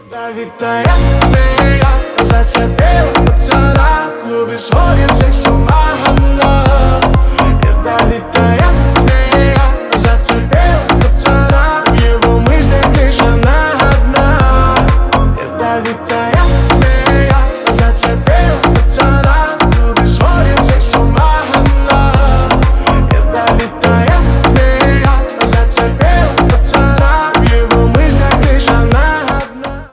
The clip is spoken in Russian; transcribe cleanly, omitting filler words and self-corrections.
Ядовитая змея, касаться белого пацана. Любишь, сводит всех с ума.